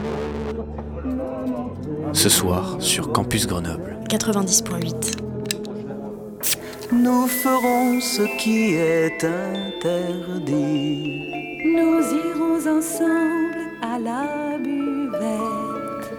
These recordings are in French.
Ce soir sur Campus Grenoble 90.8. Nous ferons ce qui est interdit. Nous irons ensemble à la buvette.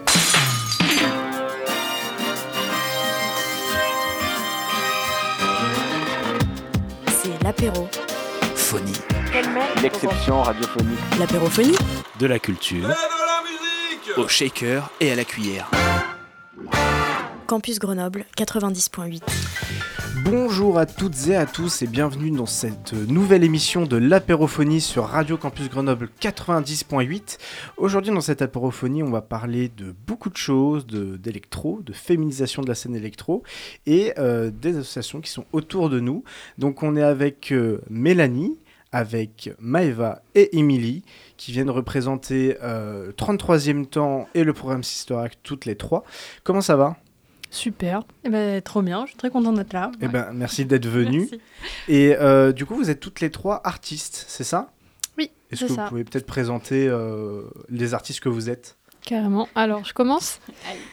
C'est l'apéro. Phonie. L'exception radiophonique. L'apérophonie. De la culture. Au shaker et à la cuillère. Campus Grenoble 90.8. Bonjour à toutes et à tous et bienvenue dans cette nouvelle émission de l'apérophonie sur Radio Campus Grenoble 90.8. Aujourd'hui dans cette apérophonie on va parler de beaucoup de choses, d'électro, de féminisation de la scène électro et des associations qui sont autour de nous. Donc on est avec Mélanie, avec Maëva et Émilie qui viennent représenter 33e temps et le programme Sister Act toutes les trois. Comment ça va ? Super, trop bien, je suis très contente d'être là. Merci d'être venue. Merci. Et du coup, vous êtes toutes les trois artistes, c'est ça ? Oui, Est-ce que vous pouvez peut-être présenter les artistes que vous êtes ? Carrément. Alors, je commence.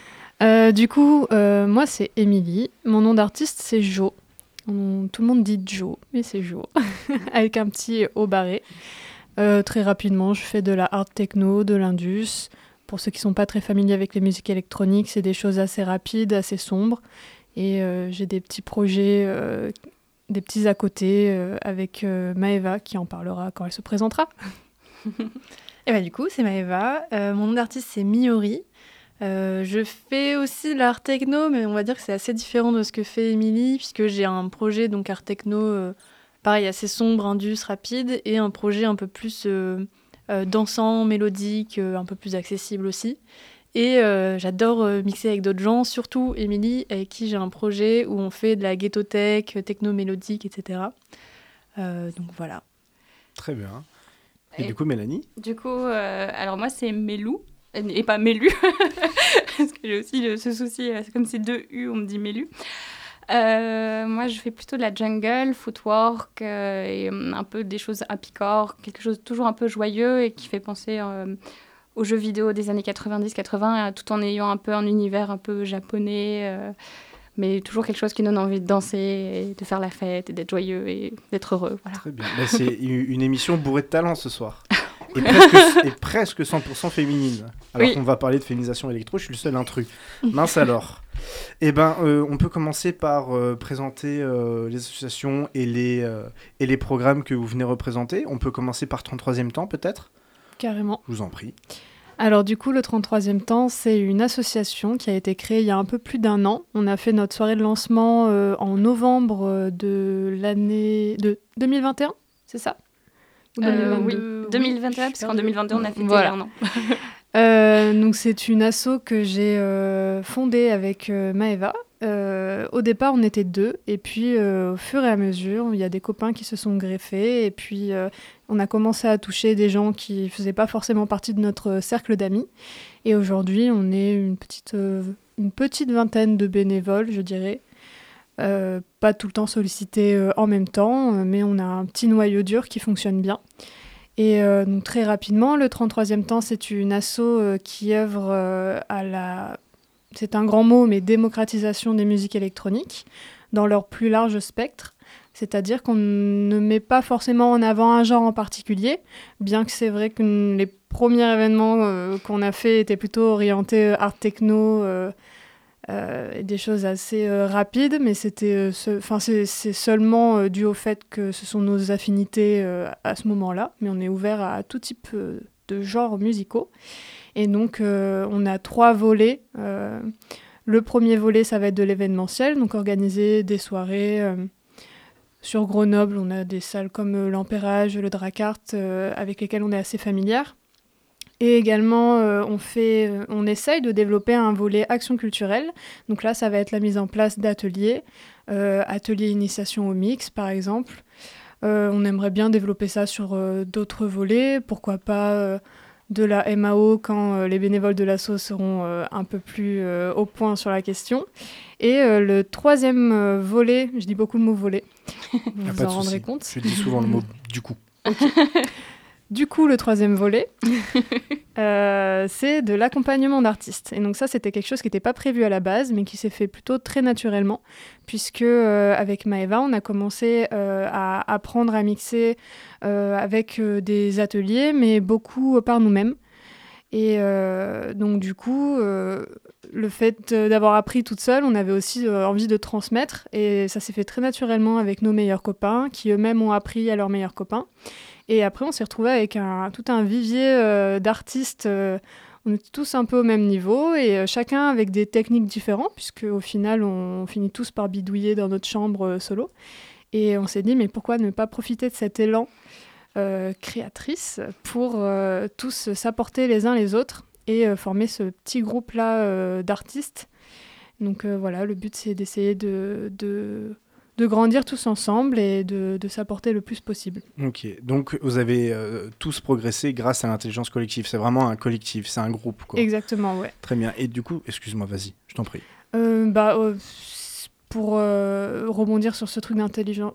Moi, c'est Émilie. Mon nom d'artiste, c'est Jo. Tout le monde dit Jo, mais c'est Jo. Avec un petit O barré. Très rapidement, je fais de la hard techno, de l'indus. Pour ceux qui ne sont pas très familiers avec les musiques électroniques, c'est des choses assez rapides, assez sombres. Et j'ai des petits projets, des petits à côté avec Maëva qui en parlera quand elle se présentera. Et du coup, c'est Maëva. Mon nom d'artiste, c'est Miori. Je fais aussi de l'art techno, mais on va dire que c'est assez différent de ce que fait Émilie, puisque j'ai un projet donc art techno, pareil, assez sombre, indus, rapide, et un projet un peu plus... dansant, mélodique, un peu plus accessible aussi. Et j'adore mixer avec d'autres gens, surtout Émilie, avec qui j'ai un projet où on fait de la ghetto-tech, techno-mélodique, etc. Donc voilà. Très bien. Et du coup, Mélanie ? Du coup, alors moi, c'est Mélou, et pas Mélu, parce que j'ai aussi ce souci, c'est comme c'est deux U, on me dit Mélu. Moi, je fais plutôt de la jungle, footwork, et un peu des choses happycore, quelque chose toujours un peu joyeux et qui fait penser aux jeux vidéo des années 90-80, tout en ayant un peu un univers un peu japonais, mais toujours quelque chose qui donne envie de danser, et de faire la fête, et d'être joyeux et d'être heureux. Voilà. Très bien. C'est une émission bourrée de talent ce soir. Et presque 100% féminine. Alors qu'on va parler de féminisation électro, je suis le seul intrus. Mince alors. On peut commencer par présenter les associations et les programmes que vous venez représenter. On peut commencer par 33e temps peut-être ? Carrément. Je vous en prie. Alors du coup, le 33e temps, c'est une association qui a été créée il y a un peu plus d'1 an. On a fait notre soirée de lancement en novembre de l'année de 2021, c'est ça ? Oui, 2021, parce qu'en 2022, on a fêté 1 an. Donc c'est une asso que j'ai fondée avec Maëva. Au départ, on était 2, et puis au fur et à mesure, il y a des copains qui se sont greffés, et puis on a commencé à toucher des gens qui ne faisaient pas forcément partie de notre cercle d'amis. Et aujourd'hui, on est une petite vingtaine de bénévoles, je dirais. Pas tout le temps sollicités en même temps, mais on a un petit noyau dur qui fonctionne bien. Et donc très rapidement, le 33e temps, c'est une asso qui œuvre à la... C'est un grand mot, mais démocratisation des musiques électroniques dans leur plus large spectre. C'est-à-dire qu'on ne met pas forcément en avant un genre en particulier, bien que c'est vrai que les premiers événements qu'on a fait étaient plutôt orientés art techno, et des choses assez rapides, mais c'est seulement dû au fait que ce sont nos affinités à ce moment-là, mais on est ouvert à tout type de genres musicaux. Et donc, on a 3 volets. Le premier volet, ça va être de l'événementiel, donc organiser des soirées. Sur Grenoble, on a des salles comme l'Empérage, le Dracart, avec lesquelles on est assez familière. Et également, on essaye de développer un volet action culturelle. Donc là, ça va être la mise en place d'ateliers, ateliers initiation au mix, par exemple. On aimerait bien développer ça sur d'autres volets. Pourquoi pas de la MAO quand les bénévoles de l'asso seront un peu plus au point sur la question. Et le troisième volet, je dis beaucoup le mot volet, vous vous en rendrez compte. Je dis souvent le mot du coup. Okay. Du coup, le troisième volet, c'est de l'accompagnement d'artistes. Et donc ça, c'était quelque chose qui n'était pas prévu à la base, mais qui s'est fait plutôt très naturellement, puisque avec Maëva, on a commencé à apprendre à mixer avec des ateliers, mais beaucoup par nous-mêmes. Et donc du coup, le fait d'avoir appris toute seule, on avait aussi envie de transmettre, et ça s'est fait très naturellement avec nos meilleurs copains, qui eux-mêmes ont appris à leurs meilleurs copains. Et après, on s'est retrouvés avec tout un vivier d'artistes. On était tous un peu au même niveau, et chacun avec des techniques différentes, puisque au final, on finit tous par bidouiller dans notre chambre solo. Et on s'est dit, mais pourquoi ne pas profiter de cet élan créatrice pour tous s'apporter les uns les autres et former ce petit groupe-là d'artistes. Donc voilà, le but, c'est d'essayer de grandir tous ensemble et de s'apporter le plus possible. Ok, donc vous avez tous progressé grâce à l'intelligence collective. C'est vraiment un collectif, c'est un groupe, quoi. Exactement, ouais. Très bien. Et du coup, excuse-moi, vas-y, je t'en prie. Pour rebondir sur ce truc d'intelligence...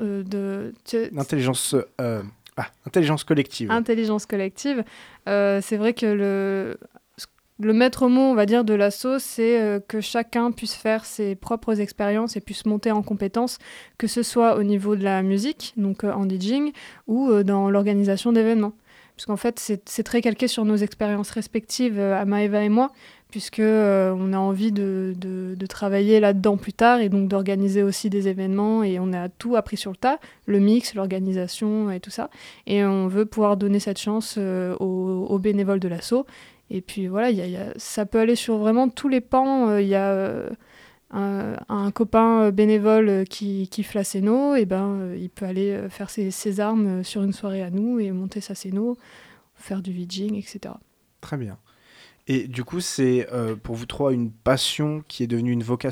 Intelligence collective. Intelligence collective. C'est vrai que le maître mot, on va dire, de l'asso, c'est que chacun puisse faire ses propres expériences et puisse monter en compétences, que ce soit au niveau de la musique, donc en DJing, ou dans l'organisation d'événements. Puisqu'en fait, c'est très calqué sur nos expériences respectives, à Maëva et moi, puisque on a envie de travailler là-dedans plus tard et donc d'organiser aussi des événements, et on a tout appris sur le tas, le mix, l'organisation et tout ça. Et on veut pouvoir donner cette chance aux bénévoles de l'asso. Et puis voilà, ça peut aller sur vraiment tous les pans. Il y a un copain bénévole qui kiffe la scéno, et il peut aller faire ses armes sur une soirée à nous et monter sa scéno, faire du VJing, etc. Très bien. Et du coup, c'est pour vous trois une passion qui est devenue une vocation ?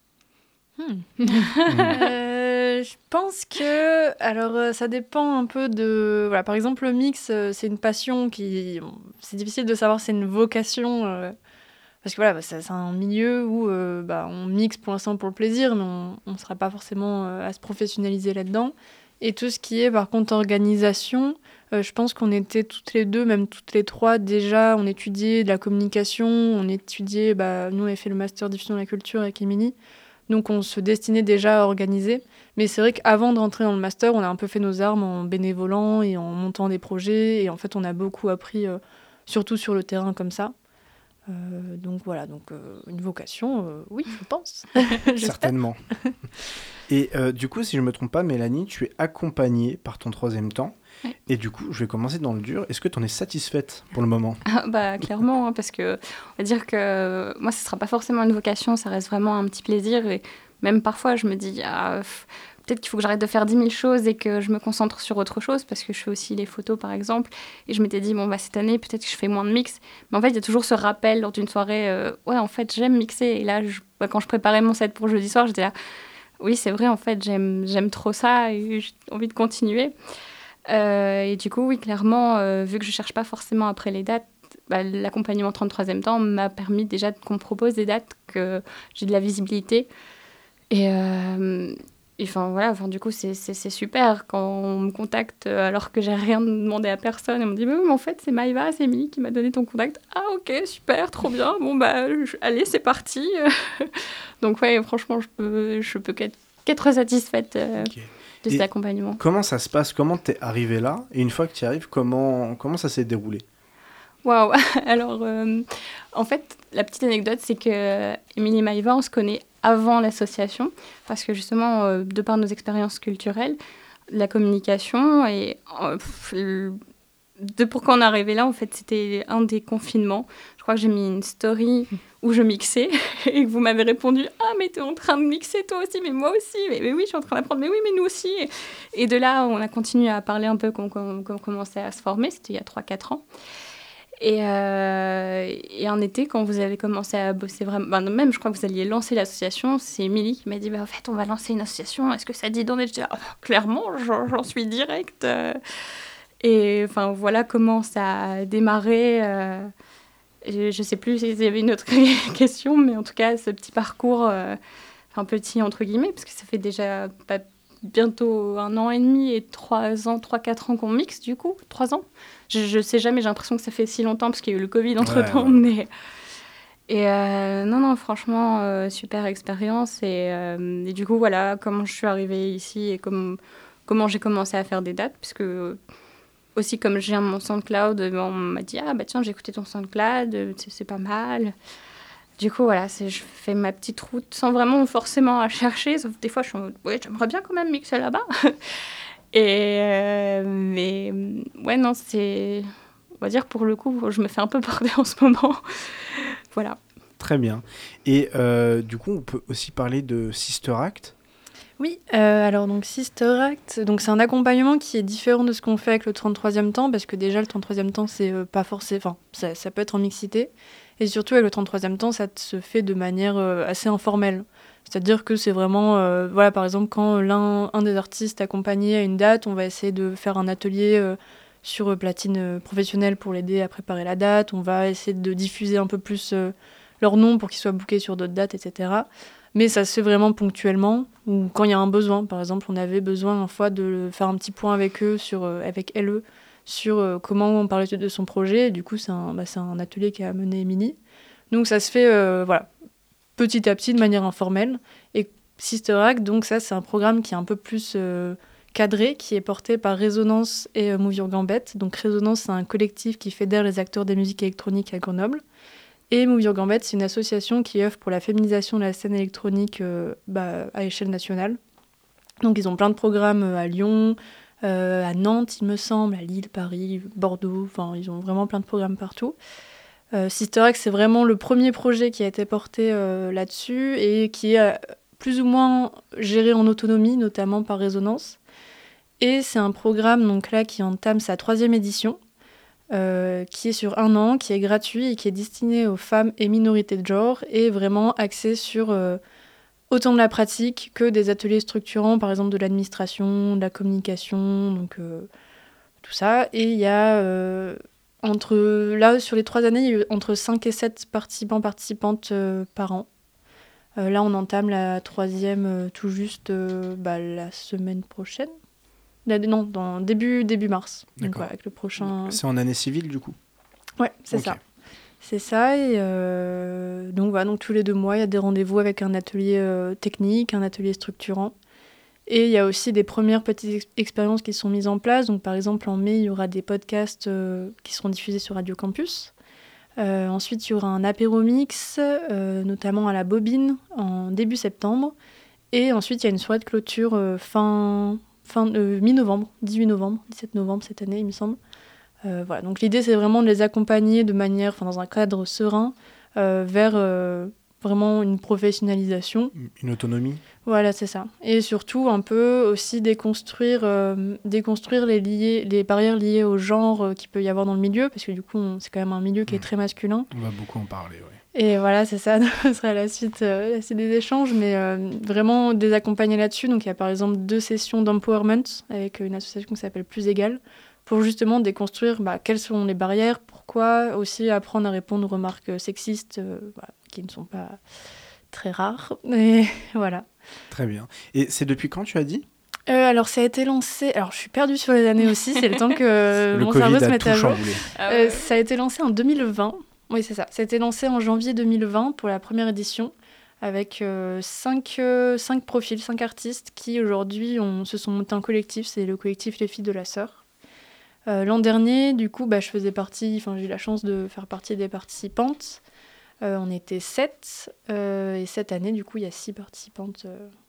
Je pense que... Alors, ça dépend un peu de... Voilà, par exemple, le mix, c'est une passion qui... C'est difficile de savoir si c'est une vocation... Parce que voilà, c'est un milieu où on mixe pour l'instant pour le plaisir, mais on ne sera pas forcément à se professionnaliser là-dedans. Et tout ce qui est, par contre, organisation... je pense qu'on était toutes les deux, même toutes les trois, déjà, on étudiait de la communication, on étudiait... nous, on avait fait le master diffusion de la culture avec Émilie. Donc, on se destinait déjà à organiser. Mais c'est vrai qu'avant de rentrer dans le master, on a un peu fait nos armes en bénévolant et en montant des projets. Et en fait, on a beaucoup appris, surtout sur le terrain comme ça. Donc voilà, une vocation, oui, je pense. Certainement. Et du coup, si je ne me trompe pas, Mélanie, tu es accompagnée par ton troisième temps. Ouais. Et du coup, je vais commencer dans le dur. Est-ce que tu en es satisfaite pour le moment ? Clairement, hein, parce que on va dire que moi, ce ne sera pas forcément une vocation, ça reste vraiment un petit plaisir. Et même parfois, je me dis, peut-être qu'il faut que j'arrête de faire 10 000 choses et que je me concentre sur autre chose, parce que je fais aussi les photos, par exemple. Et je m'étais dit, cette année, peut-être que je fais moins de mix. Mais en fait, il y a toujours ce rappel lors d'une soirée, en fait, j'aime mixer. Et là, quand je préparais mon set pour jeudi soir, j'étais là, oui, c'est vrai, en fait, j'aime trop ça et j'ai envie de continuer. Et du coup, oui, clairement, vu que je ne cherche pas forcément après les dates, l'accompagnement 33e temps m'a permis déjà qu'on me propose des dates, que j'ai de la visibilité. Et du coup, c'est super quand on me contacte alors que j'ai rien demandé à personne. Et on me dit, mais en fait, c'est Maëva, c'est Émilie qui m'a donné ton contact. Ah, ok, super, trop bien. Allez, c'est parti. Donc, ouais, franchement, je peux qu'être satisfaite de cet accompagnement. Comment ça se passe ? Comment t'es arrivée là ? Et une fois que tu y arrives, comment ça s'est déroulé ? Waouh ! Alors, en fait, la petite anecdote, c'est que Émilie et Maëva, on se connaît avant l'association, parce que justement, de par nos expériences culturelles, la communication et pourquoi on est arrivé là, en fait, c'était un des confinements. Je crois que j'ai mis une story où je mixais et que vous m'avez répondu « Ah, mais t'es en train de mixer toi aussi, mais moi aussi, mais oui, je suis en train d'apprendre, mais oui, mais nous aussi !» Et de là, on a continué à parler un peu quand on commençait à se former, c'était il y a 3-4 ans. Et en été, quand vous avez commencé à bosser vraiment... même, je crois que vous alliez lancer l'association, c'est Émilie qui m'a dit en fait, on va lancer une association, est-ce que ça dit d'en être ? Je dis clairement, j'en suis directe. Et voilà comment ça a démarré. Je ne sais plus s'il y avait une autre question, mais en tout cas, ce petit parcours, petit entre guillemets, parce que ça fait déjà bientôt 1 an et demi et 3-4 ans qu'on mixe, du coup. 3 ans. Je sais jamais, j'ai l'impression que ça fait si longtemps parce qu'il y a eu le Covid entre-temps. Ouais. Mais... Et non, franchement, super expérience. Et du coup, voilà comment je suis arrivée ici et comment j'ai commencé à faire des dates. Puisque aussi, comme j'ai mon SoundCloud, on m'a dit « Ah, bah tiens, j'ai écouté ton SoundCloud, c'est pas mal. » Du coup, voilà, je fais ma petite route sans vraiment forcément à chercher. Sauf des fois, je suis en mode « Ouais, j'aimerais bien quand même mixer là-bas. » Mais ouais, non, c'est... On va dire, pour le coup, je me fais un peu porter en ce moment. Voilà. Très bien. Et du coup, on peut aussi parler de Sister Act. Oui, alors donc Sister Act, donc c'est un accompagnement qui est différent de ce qu'on fait avec le 33e temps, parce que déjà le 33e temps, c'est pas forcément... Enfin, ça peut être en mixité, et surtout avec le 33e temps, ça se fait de manière assez informelle. C'est-à-dire que c'est vraiment, voilà, par exemple, quand un des artistes accompagné à une date, on va essayer de faire un atelier sur platine professionnelle pour l'aider à préparer la date, on va essayer de diffuser un peu plus leur nom pour qu'ils soient bookés sur d'autres dates, etc. Mais ça se fait vraiment ponctuellement, ou quand il y a un besoin. Par exemple, on avait besoin une fois de faire un petit point avec eux, avec LE, sur comment on parlait de son projet. Et du coup, c'est un atelier qu'a mené Émilie. Donc ça se fait voilà, petit à petit, de manière informelle. Et Sister Act, donc ça, c'est un programme qui est un peu plus cadré, qui est porté par Résonance et Move Your Gambet. Donc Résonance, c'est un collectif qui fédère les acteurs des musiques électroniques à Grenoble. Et Move Your Gambet, c'est une association qui œuvre pour la féminisation de la scène électronique à échelle nationale. Donc ils ont plein de programmes à Lyon, à Nantes, il me semble, à Lille, Paris, Bordeaux. Enfin, ils ont vraiment plein de programmes partout. Sister Act, c'est vraiment le premier projet qui a été porté là-dessus et qui est plus ou moins géré en autonomie, notamment par Résonance. Et c'est un programme donc là, qui entame sa 3e édition. Qui est sur 1 an, qui est gratuit et qui est destiné aux femmes et minorités de genre et vraiment axé sur autant de la pratique que des ateliers structurants, par exemple de l'administration, de la communication, donc tout ça. Et il y a, là, sur les 3 années, il y a eu entre 5 et 7 participantes par an. Là, on entame la 3e tout juste la semaine prochaine. Non, dans début mars. Donc, ouais, avec le prochain... C'est en année civile, du coup ? Ouais, c'est ça. C'est ça. Et donc, voilà, donc tous les 2 mois, il y a des rendez-vous avec un atelier technique, un atelier structurant. Et il y a aussi des premières petites expériences qui sont mises en place. Donc, par exemple, en mai, il y aura des podcasts qui seront diffusés sur Radio Campus. Ensuite, il y aura un apéro-mix, notamment à la Bobine, en début septembre. Et ensuite, il y a une soirée de clôture mi-novembre, 18 novembre, 17 novembre cette année, il me semble. Voilà, donc l'idée, c'est vraiment de les accompagner de manière, dans un cadre serein, vers vraiment une professionnalisation. Une autonomie. Voilà, c'est ça. Et surtout, un peu aussi déconstruire les barrières liées au genre qu'il peut y avoir dans le milieu, parce que du coup, c'est quand même un milieu qui est très masculin. On va beaucoup en parler, oui. Et voilà, c'est ça, ce sera la suite des échanges, mais vraiment des accompagner là-dessus. Donc il y a par exemple 2 sessions d'empowerment avec une association qui s'appelle Plus Égal, pour justement déconstruire quelles sont les barrières, pourquoi, aussi apprendre à répondre aux remarques sexistes, qui ne sont pas très rares. Et voilà. Très bien. Et c'est depuis quand, tu as dit ? Alors ça a été lancé, alors je suis perdue sur les années aussi, c'est le temps que mon cerveau se mette à jour. Ça a été lancé en 2020. Oui, c'est ça. Ça a été lancé en janvier 2020 pour la première édition, avec 5 profils, 5 artistes qui aujourd'hui se sont montés en collectif. C'est le collectif Les Filles de la Sœur. L'an dernier, du coup, j'ai eu la chance de faire partie des participantes. On était 7. Et cette année, du coup, il y a 6 participantes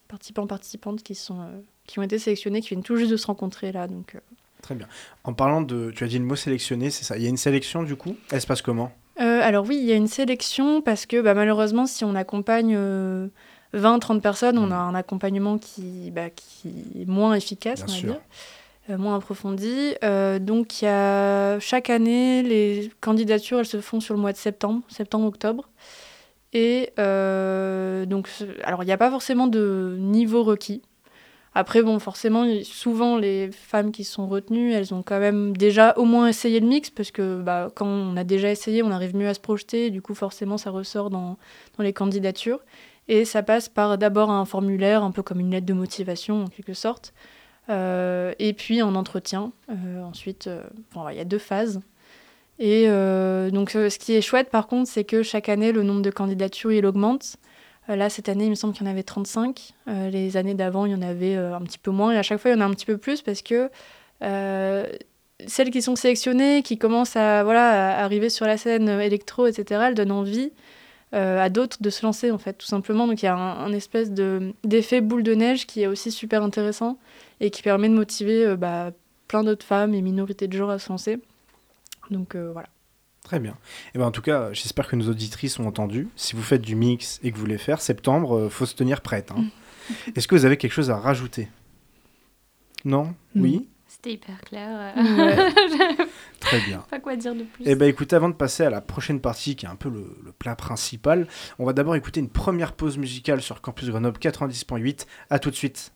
qui ont été sélectionnées, qui viennent tout juste de se rencontrer là. Donc, Très bien. En parlant tu as dit le mot sélectionner, c'est ça. Il y a une sélection, du coup ? Elle se passe comment ? Alors oui, il y a une sélection parce que malheureusement, si on accompagne 20-30 personnes, on a un accompagnement qui est moins efficace, Bien on va sûr. dire, moins approfondi. Donc il y a chaque année, les candidatures, elles se font sur le mois de septembre-octobre. Et donc, alors il n'y a pas forcément de niveau requis. Après, forcément, souvent, les femmes qui sont retenues, elles ont quand même déjà au moins essayé le mix, parce que quand on a déjà essayé, on arrive mieux à se projeter, et du coup, forcément, ça ressort dans les candidatures. Et ça passe par d'abord un formulaire, un peu comme une lettre de motivation en quelque sorte, et puis un entretien. Ensuite, il y a 2 phases. Et donc ce qui est chouette par contre, c'est que chaque année, le nombre de candidatures, il augmente. Là, cette année, il me semble qu'il y en avait 35. Les années d'avant, il y en avait un petit peu moins. Et à chaque fois, il y en a un petit peu plus parce que celles qui sont sélectionnées, qui commencent à arriver sur la scène électro, etc., elles donnent envie à d'autres de se lancer, en fait, tout simplement. Donc il y a un espèce d'effet boule de neige qui est aussi super intéressant et qui permet de motiver plein d'autres femmes et minorités de genre à se lancer. Donc voilà. Très bien. Et ben, en tout cas, j'espère que nos auditrices ont entendu. Si vous faites du mix et que vous voulez faire, septembre, faut se tenir prête. Hein. Est-ce que vous avez quelque chose à rajouter ? Non ? Oui ? C'était hyper clair. Très bien. Pas quoi dire de plus. Eh ben, écoutez, avant de passer à la prochaine partie, qui est un peu le plat principal, on va d'abord écouter une première pause musicale sur Campus Grenoble 90.8. À tout de suite.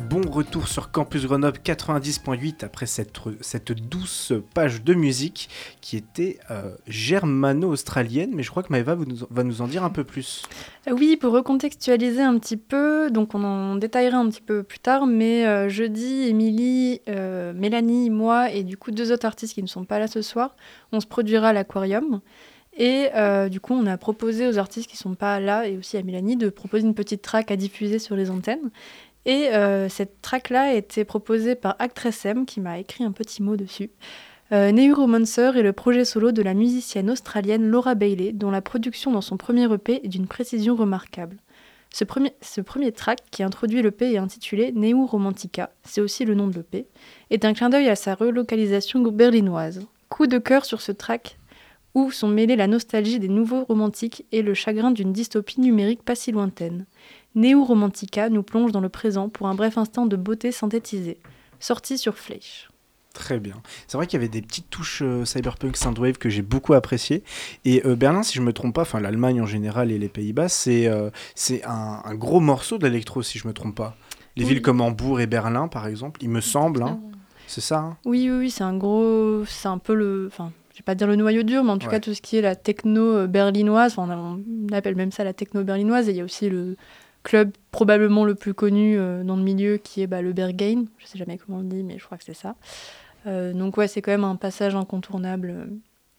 Bon retour sur Campus Grenoble 90.8 après cette douce page de musique qui était germano-australienne, mais je crois que Maëva va nous en dire un peu plus. Oui, pour recontextualiser un petit peu, donc on en détaillera un petit peu plus tard, mais jeudi, Émilie, Mélanie, moi et du coup 2 autres artistes qui ne sont pas là ce soir, on se produira à l'Aquarium. Et du coup, on a proposé aux artistes qui ne sont pas là et aussi à Mélanie de proposer une petite track à diffuser sur les antennes. Et cette track-là a été proposée par Actress M, qui m'a écrit un petit mot dessus. Neuromancer est le projet solo de la musicienne australienne Laura Bailey, dont la production dans son premier EP est d'une précision remarquable. Ce premier track, qui introduit l'EP et intitulé Neuromantica, c'est aussi le nom de l'EP, est un clin d'œil à sa relocalisation berlinoise. Coup de cœur sur ce track, où sont mêlés la nostalgie des nouveaux romantiques et le chagrin d'une dystopie numérique pas si lointaine. Neuromantica nous plonge dans le présent pour un bref instant de beauté synthétisée. Sorti sur Fleisch. Très bien. C'est vrai qu'il y avait des petites touches cyberpunk synthwave que j'ai beaucoup appréciées. Et Berlin, si je ne me trompe pas, enfin l'Allemagne en général et les Pays-Bas, c'est un gros morceau de l'électro, si je ne me trompe pas. Les villes comme Hambourg et Berlin, par exemple, il me semble. Hein. C'est ça hein. Oui, c'est un peu le... Enfin, je ne vais pas dire le noyau dur, mais en tout cas, tout ce qui est la techno berlinoise, on appelle même ça la techno berlinoise, et il y a aussi le club probablement le plus connu dans le milieu, qui est le Berghain. Je ne sais jamais comment on le dit, mais je crois que c'est ça. Donc ouais, c'est quand même un passage incontournable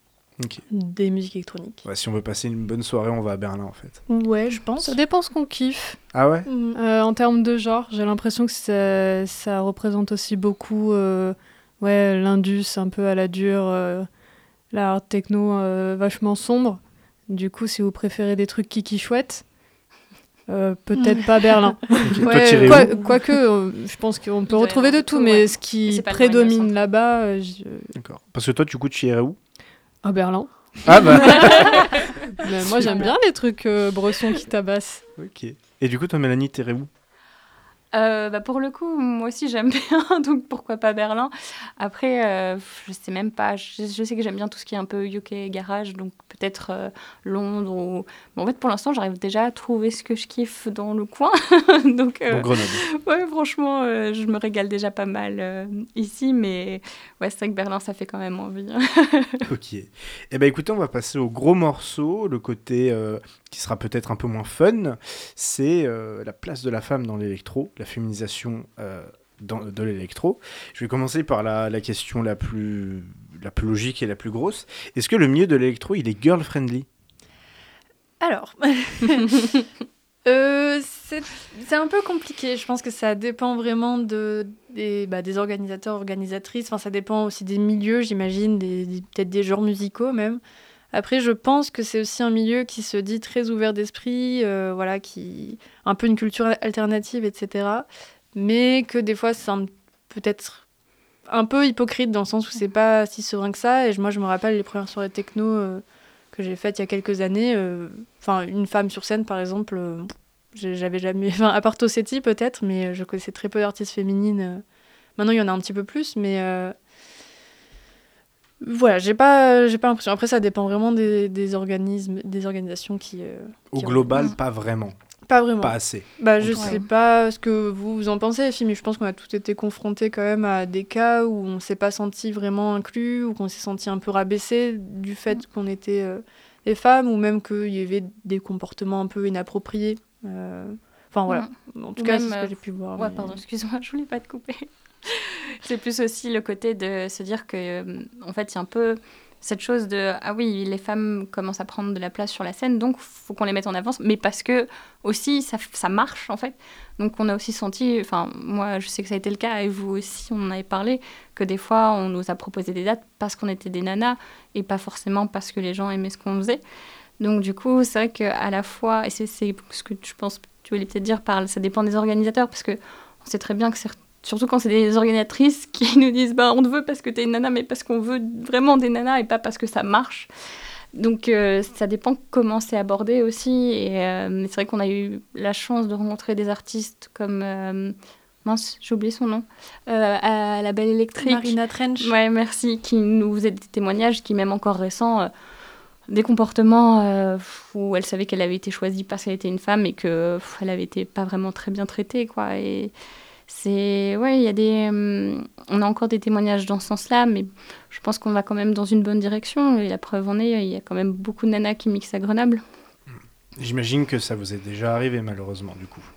des musiques électroniques. Ouais, si on veut passer une bonne soirée, on va à Berlin en fait. Ouais, je pense. Ça dépend ce qu'on kiffe. Ah ouais En termes de genre, j'ai l'impression que ça représente aussi beaucoup l'indus un peu à la dure, la hard techno vachement sombre. Du coup, si vous préférez des trucs kiki chouettes, peut-être pas Berlin. Quoique, je pense qu'on peut retrouver de tout, mais ce qui prédomine là-bas... D'accord. Parce que toi, du coup, tu irais où ? À Berlin. Ah bah Mais moi, j'aime bien les trucs bressons qui tabassent. Ok. Et du coup, toi, Mélanie, t'irais où ? Pour le coup, moi aussi j'aime bien, donc pourquoi pas Berlin. Après, je sais même pas, je sais que j'aime bien tout ce qui est un peu UK garage, donc peut-être Londres ou... Bon, en fait, pour l'instant, j'arrive déjà à trouver ce que je kiffe dans le coin. donc Grenoble. Ouais, franchement, je me régale déjà pas mal ici, mais ouais, c'est vrai que Berlin, ça fait quand même envie. Ok. Eh ben écoutez, on va passer au gros morceau, le côté qui sera peut-être un peu moins fun, c'est la place de la femme dans l'électro, la féminisation de l'électro. Je vais commencer par la question la plus logique et la plus grosse. Est-ce que le milieu de l'électro, il est girl-friendly ? Alors, c'est un peu compliqué. Je pense que ça dépend vraiment des organisateurs, organisatrices. Enfin, ça dépend aussi des milieux, j'imagine, peut-être des genres musicaux même. Après, je pense que c'est aussi un milieu qui se dit très ouvert d'esprit, qui un peu une culture alternative, etc. Mais que des fois, c'est peut-être un peu hypocrite dans le sens où c'est pas si serein que ça. Et moi, je me rappelle les premières soirées techno que j'ai faites il y a quelques années. Une femme sur scène, par exemple, j'avais jamais... Enfin, à part Tossetti, peut-être, mais je connaissais très peu d'artistes féminines. Maintenant, il y en a un petit peu plus, mais... Voilà, j'ai pas l'impression. Après, ça dépend vraiment des organismes, des organisations qui... Au global, pas vraiment. Pas vraiment. Pas assez. Je sais pas ce que vous en pensez, les filles, mais je pense qu'on a tous été confrontés quand même à des cas où on s'est pas senti vraiment inclus, ou qu'on s'est senti un peu rabaissé du fait qu'on était des femmes, ou même qu'il y avait des comportements un peu inappropriés. Voilà. En tout cas, c'est ce que j'ai pu voir. Ouais, pardon, excuse-moi, je voulais pas te couper. C'est plus aussi le côté de se dire que, en fait, il y a un peu cette chose de ah oui, les femmes commencent à prendre de la place sur la scène, donc faut qu'on les mette en avant, mais parce que aussi ça marche en fait. Donc on a aussi senti, enfin moi je sais que ça a été le cas et vous aussi on en avait parlé, que des fois on nous a proposé des dates parce qu'on était des nanas et pas forcément parce que les gens aimaient ce qu'on faisait. Donc du coup c'est vrai qu'à la fois, et c'est ce que je pense tu voulais peut-être dire par ça dépend des organisateurs, parce que on sait très bien que surtout quand c'est des organisatrices qui nous disent on te veut parce que t'es une nana, mais parce qu'on veut vraiment des nanas et pas parce que ça marche. Donc ça dépend comment c'est abordé aussi. Et c'est vrai qu'on a eu la chance de rencontrer des artistes comme... mince, j'ai oublié son nom. À la Belle Électrique. Marina Trench. Ouais, merci. Qui nous faisait des témoignages qui, même encore récents, des comportements où elle savait qu'elle avait été choisie parce qu'elle était une femme et qu'elle avait été pas vraiment très bien traitée, quoi. Et Ouais, il y a on a encore des témoignages dans ce sens-là, mais je pense qu'on va quand même dans une bonne direction. Et la preuve en est, il y a quand même beaucoup de nanas qui mixent à Grenoble. J'imagine que ça vous est déjà arrivé, malheureusement, du coup.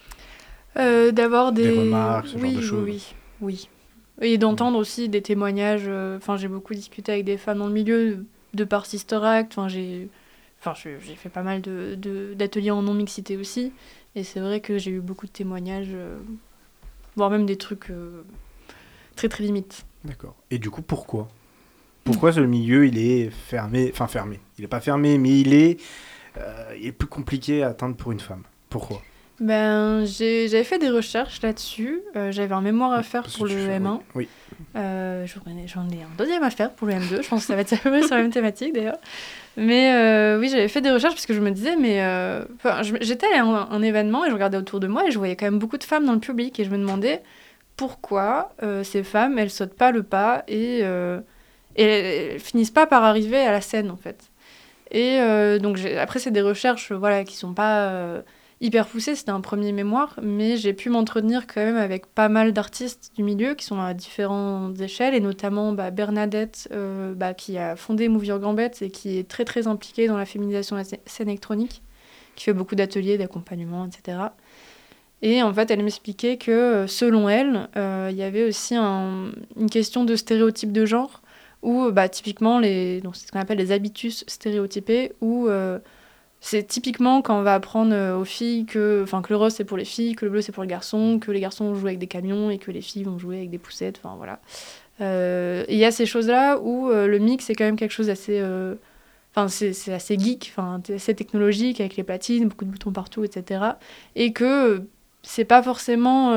D'avoir des remarques, ce genre de choses. Oui. Et d'entendre aussi des témoignages. J'ai beaucoup discuté avec des femmes dans le milieu de par Sister Act. J'ai fait pas mal d'ateliers en non-mixité aussi. Et c'est vrai que j'ai eu beaucoup de témoignages, voire même des trucs très très limites. D'accord. Et du coup, pourquoi ce milieu, il est fermé. Enfin, fermé. Il n'est pas fermé, mais il est plus compliqué à atteindre pour une femme. Pourquoi ? J'avais fait des recherches là-dessus. J'avais un mémoire à faire pour le M1. Oui. J'en ai un deuxième à faire pour le M2. Je pense que ça va être à peu près sur la même thématique d'ailleurs. Mais oui, j'avais fait des recherches parce que je me disais, j'étais à un événement et je regardais autour de moi et je voyais quand même beaucoup de femmes dans le public et je me demandais pourquoi ces femmes, elles sautent pas le pas et elles finissent pas par arriver à la scène en fait. Et donc après, c'est des recherches qui sont pas hyper poussées, c'était un premier mémoire, mais j'ai pu m'entretenir quand même avec pas mal d'artistes du milieu qui sont à différentes échelles, et notamment Bernadette, qui a fondé Move Your Gambette et qui est très très impliquée dans la féminisation de la scène électronique, qui fait beaucoup d'ateliers, d'accompagnement, etc. Et en fait, elle m'expliquait que selon elle, il y avait aussi une question de stéréotypes de genre, où typiquement, donc c'est ce qu'on appelle les habitus stéréotypés, où c'est typiquement quand on va apprendre aux filles que le rose c'est pour les filles, que le bleu c'est pour les garçons, que les garçons vont jouer avec des camions et que les filles vont jouer avec des poussettes, enfin voilà. Il y a ces choses-là où le mix c'est quand même quelque chose d'assez... c'est assez geek, assez technologique, avec les platines, beaucoup de boutons partout, etc. Et que c'est pas forcément...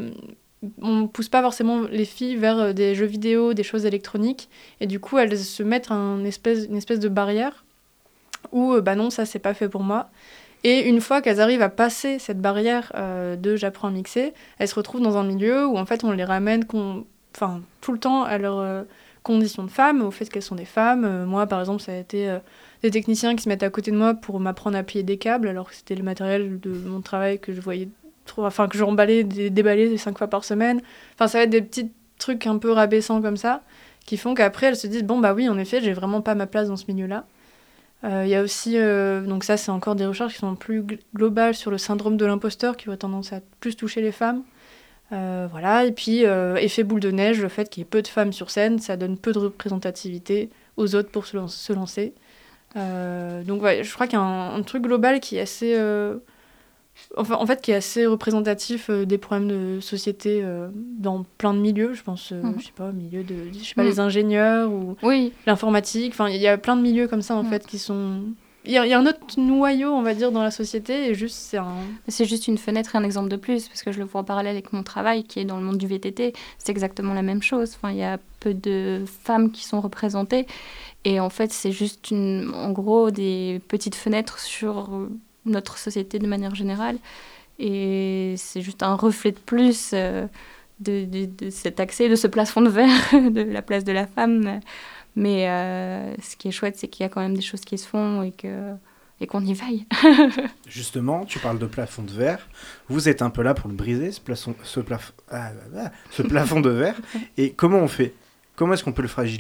on pousse pas forcément les filles vers des jeux vidéo, des choses électroniques, et du coup elles se mettent une espèce de barrière où non, ça c'est pas fait pour moi. Et une fois qu'elles arrivent à passer cette barrière de j'apprends à mixer, elles se retrouvent dans un milieu où en fait on les ramène tout le temps à leurs conditions de femmes, au fait qu'elles sont des femmes. Moi par exemple, ça a été des techniciens qui se mettent à côté de moi pour m'apprendre à plier des câbles, alors que c'était le matériel de mon travail que je voyais que je remballais, déballais 5 fois par semaine. Ça va être des petits trucs un peu rabaissants comme ça, qui font qu'après elles se disent oui, en effet, j'ai vraiment pas ma place dans ce milieu-là. Il y a aussi, donc ça c'est encore des recherches qui sont plus globales sur le syndrome de l'imposteur, qui aurait tendance à plus toucher les femmes. Et puis effet boule de neige, le fait qu'il y ait peu de femmes sur scène, ça donne peu de représentativité aux autres pour se lancer. Je crois qu'il y a un truc global qui est assez... qui est assez représentatif des problèmes de société dans plein de milieux, je pense, milieu de, les ingénieurs ou l'informatique, il y a plein de milieux comme ça, en fait, qui sont... Il y a un autre noyau, on va dire, dans la société, et juste, c'est juste une fenêtre et un exemple de plus, parce que je le vois en parallèle avec mon travail, qui est dans le monde du VTT, c'est exactement la même chose. Il y a peu de femmes qui sont représentées, et en fait, c'est juste, en gros, des petites fenêtres sur... notre société de manière générale, et c'est juste un reflet de plus de cet accès, de ce plafond de verre de la place de la femme, mais ce qui est chouette, c'est qu'il y a quand même des choses qui se font et qu'on y veille. Justement, tu parles de plafond de verre, vous êtes un peu là pour le briser, ce plafond de verre, et comment on fait ? Comment est-ce qu'on peut le fragiliser ?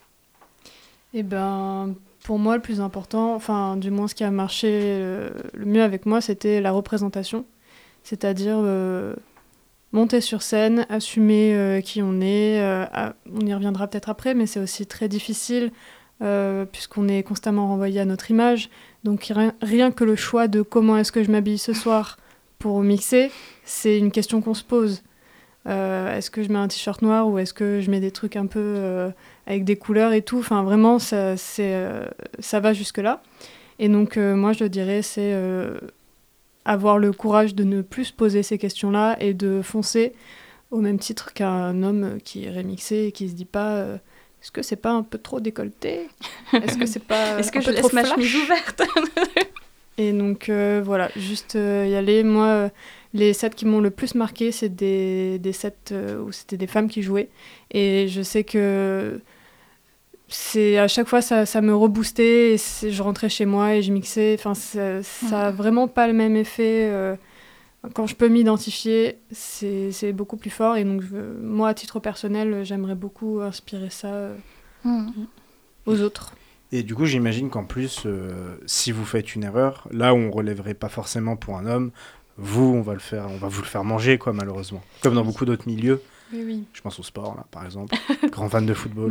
Pour moi, le plus important, du moins ce qui a marché le mieux avec moi, c'était la représentation. C'est-à-dire monter sur scène, assumer qui on est. On y reviendra peut-être après, mais c'est aussi très difficile puisqu'on est constamment renvoyé à notre image. Donc rien que le choix de comment est-ce que je m'habille ce soir pour mixer, c'est une question qu'on se pose. Est-ce que je mets un t-shirt noir ou est-ce que je mets des trucs un peu avec des couleurs et tout, vraiment ça va jusque là, et donc moi je dirais c'est avoir le courage de ne plus se poser ces questions là et de foncer au même titre qu'un homme qui est remixé et qui se dit pas est-ce que c'est pas un peu trop décolleté, est-ce que c'est pas est-ce que je laisse ma chemise ouverte. Et donc juste y aller. Moi les sets qui m'ont le plus marqué, c'est des sets où c'était des femmes qui jouaient, et je sais que c'est à chaque fois ça me reboostait, et je rentrais chez moi et je mixais. Ça a vraiment pas le même effet quand je peux m'identifier, c'est beaucoup plus fort. Et donc, moi, à titre personnel, j'aimerais beaucoup inspirer ça aux autres. Et du coup, j'imagine qu'en plus, si vous faites une erreur, là où on relèverait pas forcément pour un homme, on va vous le faire manger, quoi, malheureusement. Comme dans beaucoup d'autres milieux. Oui. Je pense au sport, là, par exemple. Grand fan de football.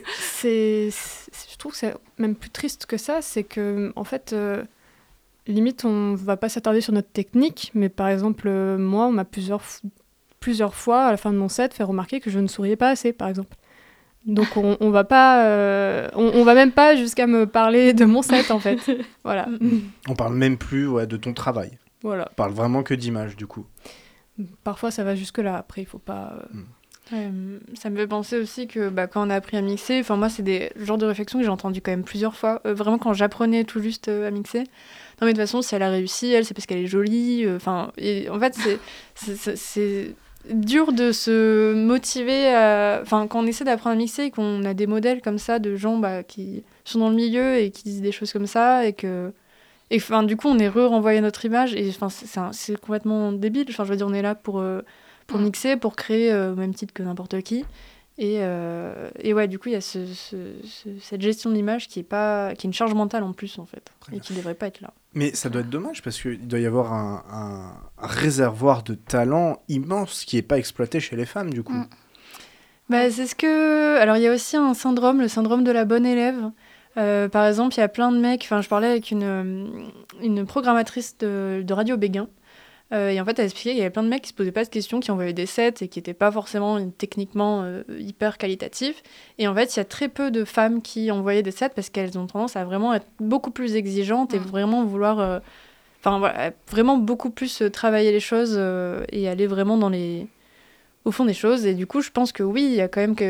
Je trouve que c'est même plus triste que ça. C'est que, en fait, limite, on va pas s'attarder sur notre technique. Mais par exemple, moi, on m'a plusieurs fois, à la fin de mon set, fait remarquer que je ne souriais pas assez, par exemple. Donc on va pas, on va même pas jusqu'à me parler de mon set, en fait. Voilà. On parle même plus de ton travail. Voilà. On parle vraiment que d'image, du coup. Parfois, ça va jusque-là. Après, il faut pas... Ça me fait penser aussi que quand on a appris à mixer, moi, c'est des genres de réflexions que j'ai entendues quand même plusieurs fois. Vraiment, quand j'apprenais tout juste à mixer. Non, mais de toute façon, si elle a réussi, c'est parce qu'elle est jolie. Et en fait, c'est dur de se motiver quand on essaie d'apprendre à mixer et qu'on a des modèles comme ça de gens qui sont dans le milieu et qui disent des choses comme ça et du coup on est renvoyé à notre image et c'est complètement débile. Je veux dire, on est là pour mixer, pour créer au même titre que n'importe qui et ouais, du coup il y a cette gestion de l'image qui est une charge mentale en plus, en fait, et qui devrait pas être là. Mais ça doit être dommage parce qu'il doit y avoir un réservoir de talent immense qui n'est pas exploité chez les femmes, du coup. C'est ce que... Alors, il y a aussi un syndrome, le syndrome de la bonne élève. Par exemple, il y a plein de mecs... je parlais avec une programmatrice de Radio Béguin. Et en fait, elle expliquait qu'il y avait plein de mecs qui se posaient pas de questions, qui envoyaient des sets et qui n'étaient pas forcément techniquement hyper qualitatifs. Et en fait, il y a très peu de femmes qui envoyaient des sets parce qu'elles ont tendance à vraiment être beaucoup plus exigeantes et vraiment vouloir... vraiment beaucoup plus travailler les choses et aller vraiment au fond des choses. Et du coup, je pense que oui, il y a quand même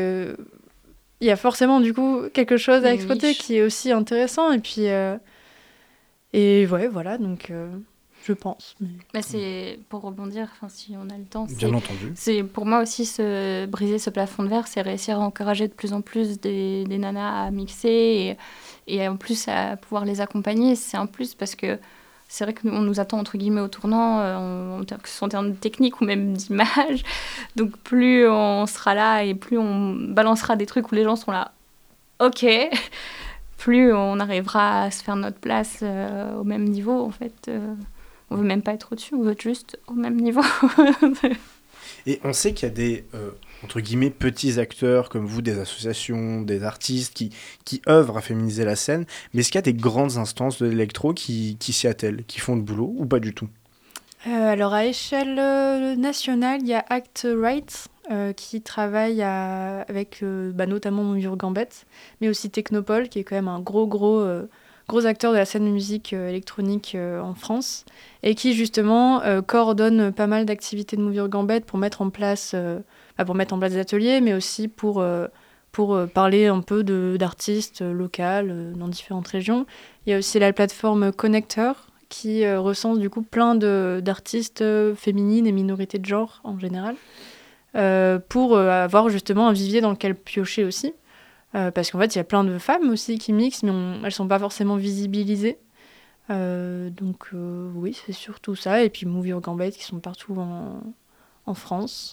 il y a forcément du coup quelque chose à exploiter qui est aussi intéressant. Et puis... Et ouais, voilà, donc... je pense. Mais... c'est pour rebondir, si on a le temps. Bien entendu. C'est pour moi aussi briser ce plafond de verre, c'est réussir à encourager de plus en plus des nanas à mixer et en plus à pouvoir les accompagner. C'est un plus parce que c'est vrai qu'on nous attend entre guillemets au tournant, que ce soit en termes de technique ou même d'image. Donc plus on sera là et plus on balancera des trucs où les gens sont là, ok, plus on arrivera à se faire notre place au même niveau, en fait. On veut même pas être au-dessus, on veut être juste au même niveau. Et on sait qu'il y a des, entre guillemets, petits acteurs comme vous, des associations, des artistes qui œuvrent à féminiser la scène. Mais est-ce qu'il y a des grandes instances de l'électro qui s'y attellent, qui font le boulot ou pas du tout ? Alors, à échelle nationale, il y a Act Right qui travaille avec notamment Mounir Gambette, mais aussi Technopole, qui est quand même un gros acteur de la scène de musique électronique en France, et qui justement coordonne pas mal d'activités de Mounir Gambette pour mettre en place des ateliers, mais aussi pour parler un peu d'artistes locaux dans différentes régions. Il y a aussi la plateforme Connecteur, qui recense du coup plein d'artistes féminines et minorités de genre en général, pour avoir justement un vivier dans lequel piocher aussi. Parce qu'en fait, il y a plein de femmes aussi qui mixent, mais elles ne sont pas forcément visibilisées. Donc oui, c'est surtout ça. Et puis Mounir Gambette qui sont partout en France.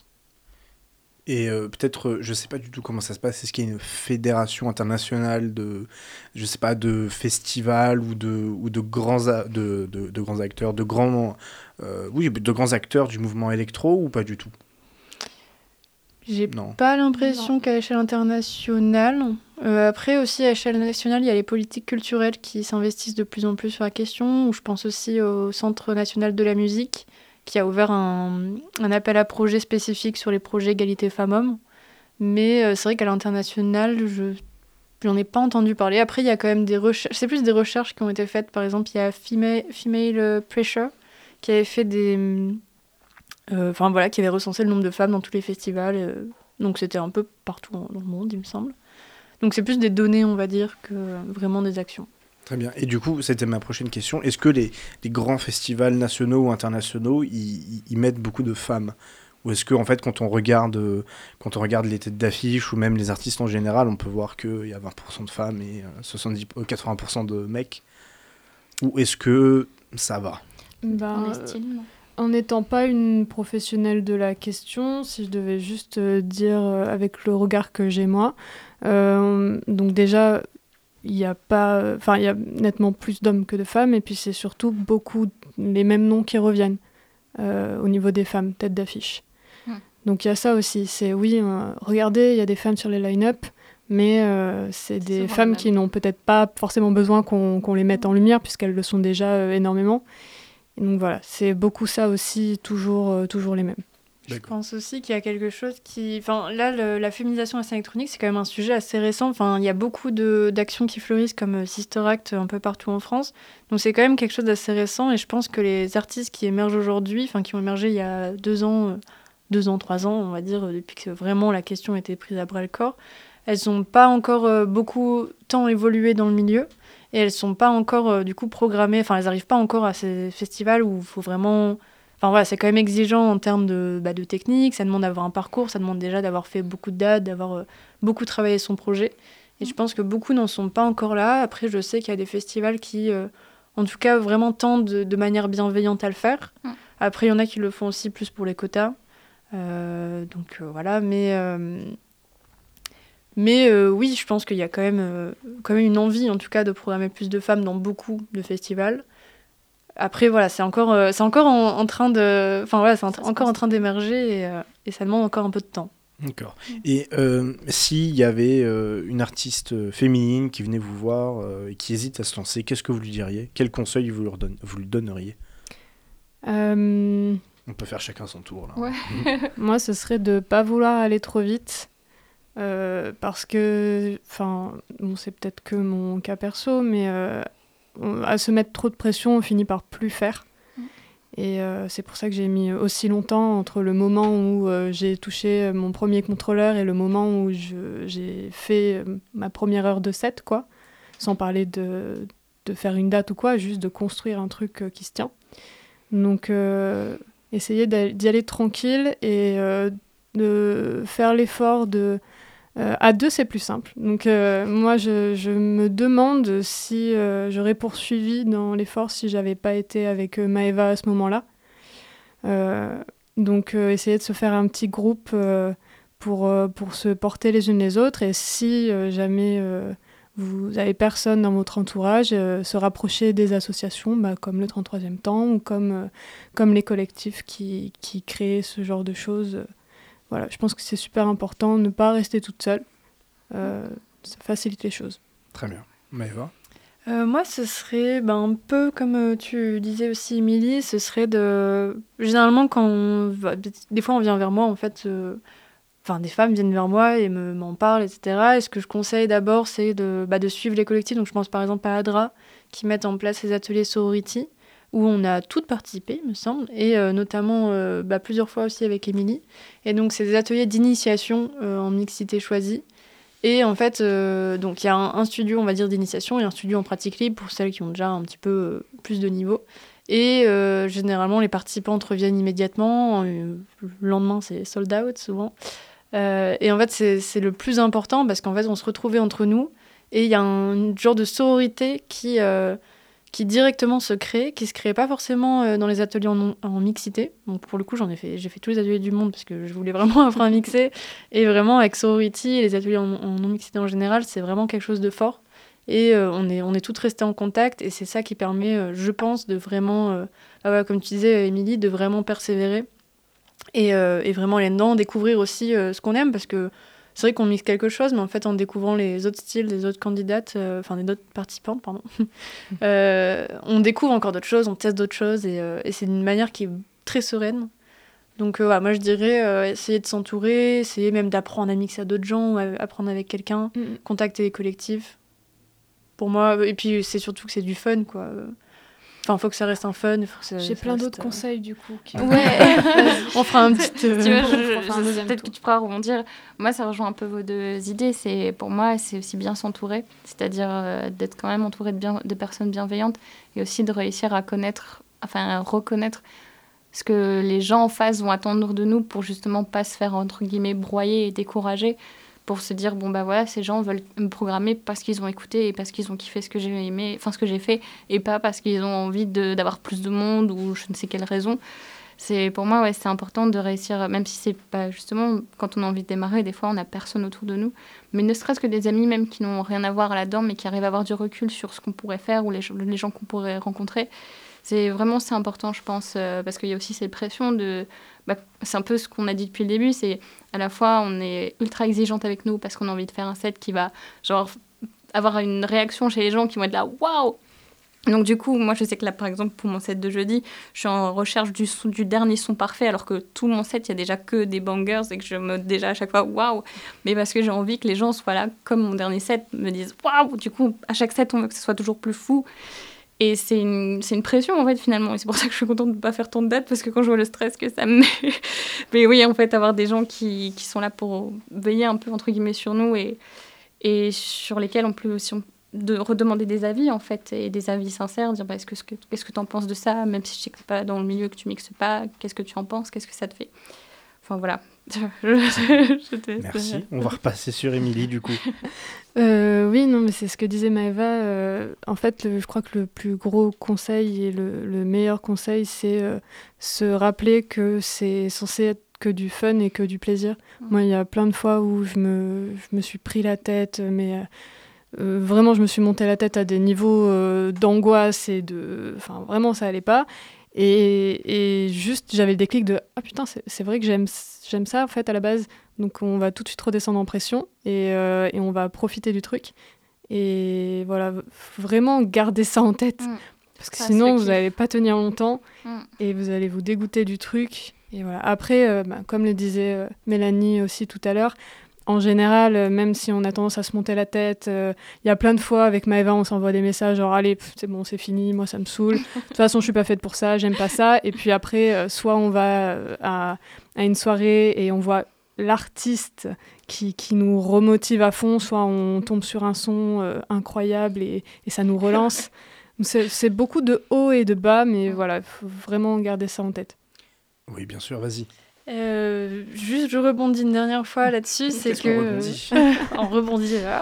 Et peut-être, je ne sais pas du tout comment ça se passe, est-ce qu'il y a une fédération internationale de festivals ou de grands acteurs, de grands acteurs du mouvement électro ou pas du tout ? J'ai pas l'impression qu'à l'échelle internationale. Après aussi, à l'échelle nationale, il y a les politiques culturelles qui s'investissent de plus en plus sur la question. Je pense aussi au Centre national de la musique, qui a ouvert un appel à projets spécifiques sur les projets égalité femmes-hommes. Mais c'est vrai qu'à l'international, je n'en ai pas entendu parler. Après, il y a quand même des recherches. C'est plus des recherches qui ont été faites. Par exemple, il y a Female Pressure, qui avait fait qui avait recensé le nombre de femmes dans tous les festivals. Donc c'était un peu partout dans le monde, il me semble. Donc c'est plus des données, on va dire, que vraiment des actions. Très bien. Et du coup, c'était ma prochaine question. Est-ce que les grands festivals nationaux ou internationaux, ils mettent beaucoup de femmes ? Ou est-ce que, en fait, quand on regarde les têtes d'affiche ou même les artistes en général, on peut voir qu'il y a 20% de femmes et 80% de mecs ? Ou est-ce que ça va ? On estime. En n'étant pas une professionnelle de la question, si je devais juste dire avec le regard que j'ai moi, donc déjà, il y a nettement plus d'hommes que de femmes, et puis c'est surtout beaucoup les mêmes noms qui reviennent au niveau des femmes, tête d'affiche. Donc il y a ça aussi, c'est oui, regardez, il y a des femmes sur les line-up, mais c'est des femmes qui n'ont peut-être pas forcément besoin qu'on les mette en lumière, puisqu'elles le sont déjà énormément. Et donc voilà, c'est beaucoup ça aussi, toujours les mêmes. Je pense aussi qu'il y a quelque chose qui... Enfin, là, la féminisation de la scène électronique, c'est quand même un sujet assez récent. Enfin, il y a beaucoup d'actions qui fleurissent comme Sister Act un peu partout en France. Donc c'est quand même quelque chose d'assez récent. Et je pense que les artistes qui émergent aujourd'hui, enfin qui ont émergé il y a 2 ans, 3 ans, on va dire, depuis que vraiment la question a été prise à bras-le-corps, elles n'ont pas encore beaucoup tant évolué dans le milieu. Et elles ne sont pas encore, du coup, programmées. Enfin, elles n'arrivent pas encore à ces festivals où il faut vraiment... Enfin voilà, c'est quand même exigeant en termes de technique, ça demande d'avoir un parcours, ça demande déjà d'avoir fait beaucoup de dates, d'avoir beaucoup travaillé son projet. Et je pense que beaucoup n'en sont pas encore là. Après, je sais qu'il y a des festivals qui, en tout cas, vraiment tentent de manière bienveillante à le faire. Après, il y en a qui le font aussi plus pour les quotas. Donc voilà, mais oui, je pense qu'il y a quand même une envie, en tout cas, de programmer plus de femmes dans beaucoup de festivals. Après, voilà, c'est encore en train de... Enfin, voilà, c'est encore en train d'émerger et ça demande encore un peu de temps. D'accord. Et s'il y avait une artiste féminine qui venait vous voir et qui hésite à se lancer, qu'est-ce que vous lui diriez ? Quel conseil vous lui donneriez ? On peut faire chacun son tour, là. Ouais. Moi, ce serait de ne pas vouloir aller trop vite. Parce que... Enfin, bon, c'est peut-être que mon cas perso, mais... à se mettre trop de pression, on finit par plus faire. Et c'est pour ça que j'ai mis aussi longtemps entre le moment où j'ai touché mon premier contrôleur et le moment où j'ai fait ma première heure de set, quoi. Sans parler de faire une date ou quoi, juste de construire un truc qui se tient. Donc, essayer d'y aller tranquille et de faire l'effort de... à 2, c'est plus simple. Donc, moi, je me demande si j'aurais poursuivi dans l'effort si j'avais pas été avec Maëva à ce moment-là. Donc, essayer de se faire un petit groupe pour se porter les unes les autres. Et si jamais vous avez personne dans votre entourage, se rapprocher des associations comme le 33e temps ou comme les collectifs qui créent ce genre de choses. Voilà, je pense que c'est super important de ne pas rester toute seule. Ça facilite les choses. Très bien. Maëva ? Moi, ce serait un peu comme tu disais aussi, Émilie, ce serait de... Généralement, des fois, on vient vers moi, en fait... Enfin, des femmes viennent vers moi et m'en parlent, etc. Et ce que je conseille d'abord, c'est de suivre les collectifs. Donc, je pense par exemple à ADRA, qui mettent en place ces ateliers sorority, où on a toutes participé, me semble, et notamment plusieurs fois aussi avec Émilie. Et donc, c'est des ateliers d'initiation en mixité choisie. Et en fait, donc il y a un studio, on va dire, d'initiation et un studio en pratique libre pour celles qui ont déjà un petit peu plus de niveau. Et généralement, les participantes reviennent immédiatement. Le lendemain, c'est sold out, souvent. Et en fait, c'est le plus important parce qu'en fait, on se retrouvait entre nous et il y a un genre de sororité qui directement se crée, qui se crée pas forcément dans les ateliers en mixité. Donc pour le coup, j'ai fait tous les ateliers du monde parce que je voulais vraiment apprendre à mixer. Et vraiment, avec sorority et les ateliers en non-mixité en général, c'est vraiment quelque chose de fort. Et on est toutes restées en contact et c'est ça qui permet, je pense, de vraiment, comme tu disais, Émilie, de vraiment persévérer et vraiment aller dedans, découvrir aussi ce qu'on aime parce que c'est vrai qu'on mixe quelque chose, mais en fait, en découvrant les autres styles des autres candidates, des autres participantes, pardon, on découvre encore d'autres choses, on teste d'autres choses, et c'est d'une manière qui est très sereine. Donc, moi, je dirais essayer de s'entourer, essayer même d'apprendre à mixer à d'autres gens, ou apprendre avec quelqu'un, contacter les collectifs. Pour moi, et puis c'est surtout que c'est du fun, quoi. Enfin, faut que ça reste un fun. J'ai plein d'autres conseils, du coup. Ouais, on fera un petit... tu vois, peut-être que tu pourras rebondir. Moi, ça rejoint un peu vos deux idées. Pour moi, c'est aussi bien s'entourer. C'est-à-dire d'être quand même entouré de personnes bienveillantes et aussi de réussir à reconnaître ce que les gens en face vont attendre de nous pour justement pas se faire, entre guillemets, broyer et décourager. Pour se dire, ces gens veulent me programmer parce qu'ils ont écouté et parce qu'ils ont kiffé ce que j'ai aimé, ce que j'ai fait, et pas parce qu'ils ont envie d'avoir plus de monde ou je ne sais quelle raison. Pour moi, ouais, c'est important de réussir, même si c'est pas justement, quand on a envie de démarrer, des fois on n'a personne autour de nous, mais ne serait-ce que des amis même qui n'ont rien à voir là-dedans, mais qui arrivent à avoir du recul sur ce qu'on pourrait faire ou les gens qu'on pourrait rencontrer. C'est important, je pense, parce qu'il y a aussi cette pression de... c'est un peu ce qu'on a dit depuis le début, c'est à la fois on est ultra exigeante avec nous parce qu'on a envie de faire un set qui va genre avoir une réaction chez les gens qui vont être là « waouh !» Donc du coup, moi je sais que là par exemple pour mon set de jeudi, je suis en recherche du dernier son parfait alors que tout mon set, il y a déjà que des bangers et que je me dis déjà à chaque fois waouh, mais parce que j'ai envie que les gens soient là comme mon dernier set, me disent waouh. Du coup, à chaque set, on veut que ce soit toujours plus fou. Et c'est une pression en fait finalement, et c'est pour ça que je suis contente de ne pas faire tant de dates parce que quand je vois le stress que ça me met, mais oui en fait avoir des gens qui sont là pour veiller un peu entre guillemets sur nous et sur lesquels on peut aussi de redemander des avis en fait, et des avis sincères, dire qu'est-ce que tu en penses de ça, même si je sais que c'est pas dans le milieu, que tu mixes pas, qu'est-ce que tu en penses, qu'est-ce que ça te fait, enfin voilà. Merci, on va repasser sur Émilie du coup. Oui, non, mais c'est ce que disait Maëva. En fait, je crois que le plus gros conseil et le meilleur conseil, c'est se rappeler que c'est censé être que du fun et que du plaisir. Moi, il y a plein de fois où je me suis pris la tête, mais vraiment, je me suis monté la tête à des niveaux d'angoisse et enfin, vraiment, ça allait pas. Et juste, j'avais le déclic de « Ah putain, c'est vrai que j'aime ça, en fait, à la base. » Donc, on va tout de suite redescendre en pression et on va profiter du truc. Et voilà, vraiment garder ça en tête. Parce que sinon, vous n'allez pas tenir longtemps et vous allez vous dégoûter du truc. Et voilà. Après, comme le disait Mélanie aussi tout à l'heure, en général, même si on a tendance à se monter la tête, y a plein de fois avec Maëva, on s'envoie des messages genre « Allez, c'est bon, c'est fini, moi ça me saoule. De toute façon, je suis pas faite pour ça, j'aime pas ça. » Et puis après, soit on va à une soirée et on voit l'artiste qui nous remotive à fond, soit on tombe sur un son incroyable et ça nous relance. C'est beaucoup de hauts et de bas, mais voilà, il faut vraiment garder ça en tête. Oui, bien sûr, vas-y. Juste, je rebondis une dernière fois là-dessus, c'est que... On rebondit là.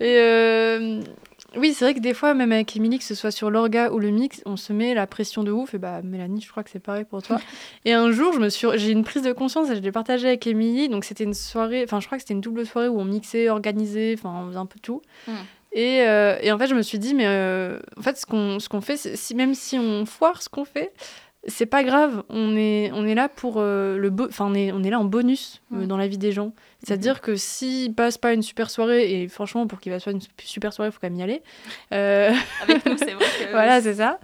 Et oui, c'est vrai que des fois, même avec Émilie, que ce soit sur l'orga ou le mix, on se met la pression de ouf. Et Mélanie, je crois que c'est pareil pour toi. Et un jour, j'ai une prise de conscience et je l'ai partagée avec Émilie. Donc c'était une soirée, enfin je crois que c'était une double soirée où on mixait, organisait, enfin on faisait un peu tout. Et en fait, je me suis dit, mais en fait, ce qu'on fait, même si on foire ce qu'on fait, c'est pas grave, on est là pour on est là en bonus dans la vie des gens. C'est-à-dire que s'ils passent pas une super soirée, et franchement pour qu'ils passent pas une super soirée, il faut quand même y aller. Avec nous, c'est vrai que... Voilà, c'est ça.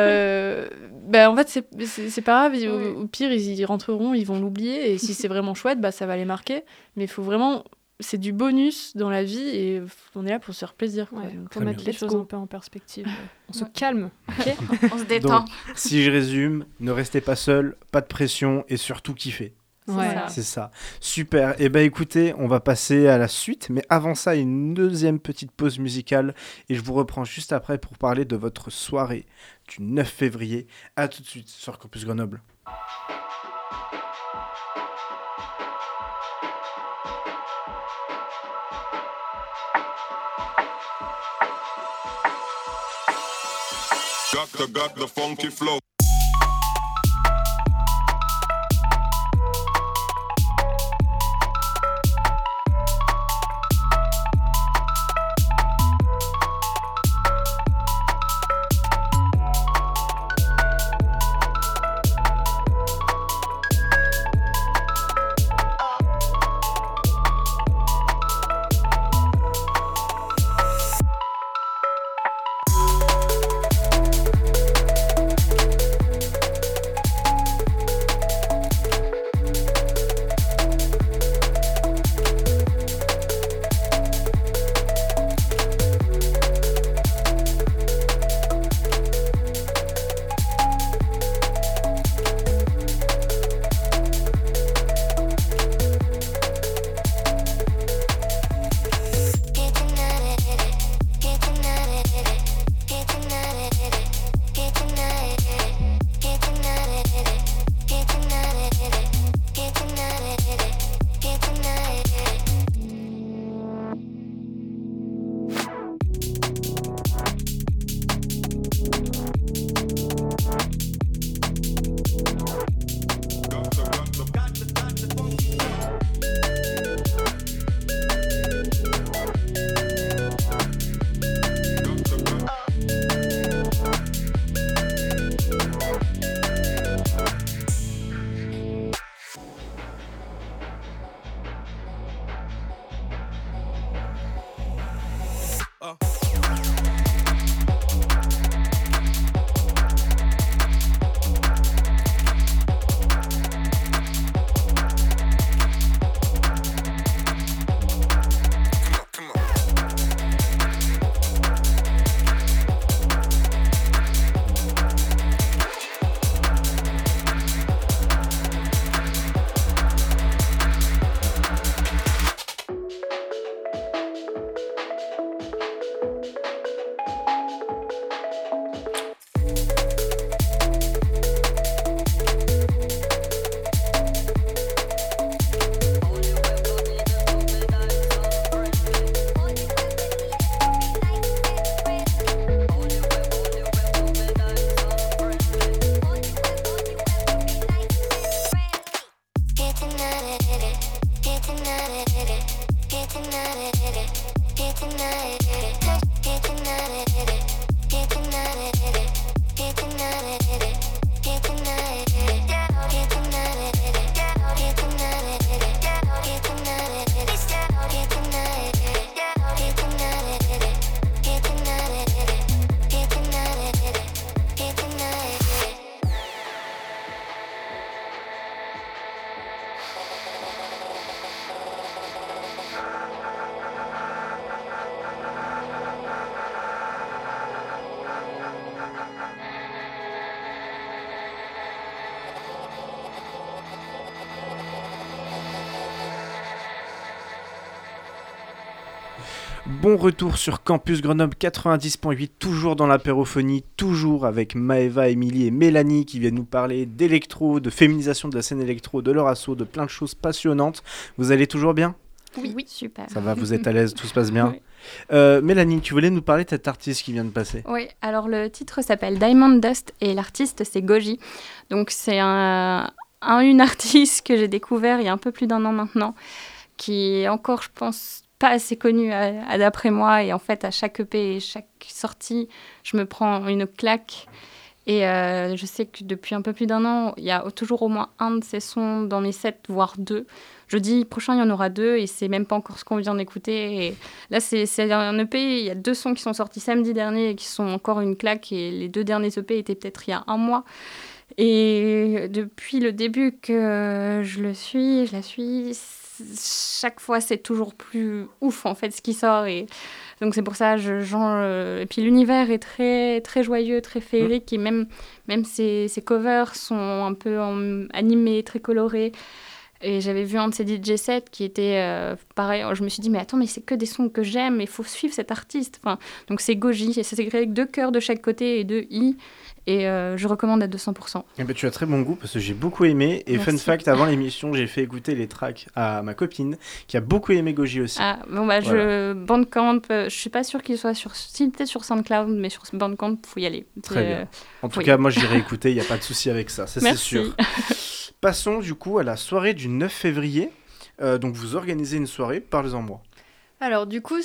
En fait, c'est pas grave, au pire, ils rentreront, ils vont l'oublier, et si c'est vraiment chouette, ça va les marquer. Mais il faut vraiment... C'est du bonus dans la vie et on est là pour se faire plaisir. Il faut mettre les choses un peu en perspective. On se calme. Okay. On se détend. Donc, si je résume, ne restez pas seul, pas de pression et surtout kiffez. C'est ça. Super. Et écoutez, on va passer à la suite. Mais avant ça, une deuxième petite pause musicale. Et je vous reprends juste après pour parler de votre soirée du 9 février. À tout de suite sur Campus Grenoble. Got the funky flow. Bon retour sur Campus Grenoble 90.8, toujours dans l'apérophonie, toujours avec Maëva, Émilie et Mélanie qui viennent nous parler d'électro, de féminisation de la scène électro, de leur assaut, de plein de choses passionnantes. Vous allez toujours bien ? Oui, super. Ça va, vous êtes à l'aise, tout se passe bien ? Oui. Mélanie, tu voulais nous parler de cet artiste qui vient de passer ? Oui, alors le titre s'appelle Diamond Dust et l'artiste c'est Goji. Donc c'est une artiste que j'ai découvert il y a un peu plus d'1 an maintenant, qui est encore, je pense, pas assez connue d'après moi. Et en fait, à chaque EP et chaque sortie, je me prends une claque. Et je sais que depuis un peu plus d'1 an, il y a toujours au moins un de ces sons dans mes sets, voire 2. Jeudi prochain, il y en aura 2 et c'est même pas encore ce qu'on vient d'écouter. Et là, c'est un EP, il y a 2 sons qui sont sortis samedi dernier et qui sont encore une claque. Et les 2 derniers EP étaient peut-être il y a 1 mois. Et depuis le début que je la suis, chaque fois, c'est toujours plus ouf, en fait, ce qui sort. Et donc, c'est pour ça, et puis, l'univers est très, très joyeux, très féerique. Et même ses covers sont un peu animés, très colorés. Et j'avais vu un de ses DJ sets qui était pareil. Je me suis dit, mais attends, mais c'est que des sons que j'aime, il faut suivre cet artiste. Enfin, donc, c'est Goji. Et ça s'écrit avec 2 cœurs de chaque côté et 2 i. Et je recommande à 200%. Eh ben, tu as très bon goût parce que j'ai beaucoup aimé. Et Merci. fun fact, avant l'émission, j'ai fait écouter les tracks à ma copine qui a beaucoup aimé Goji aussi. Ah, bon, bah, Voilà. Bandcamp, je suis pas sûre qu'il soit peut-être sur SoundCloud, mais sur Bandcamp, faut y aller. Très bien. En tout oui. cas, moi j'irai écouter, il n'y a pas de souci avec ça, c'est Merci. sûr. Passons du coup à la soirée du 9 février. Donc vous organisez une soirée, parlez-en-moi. Alors du coup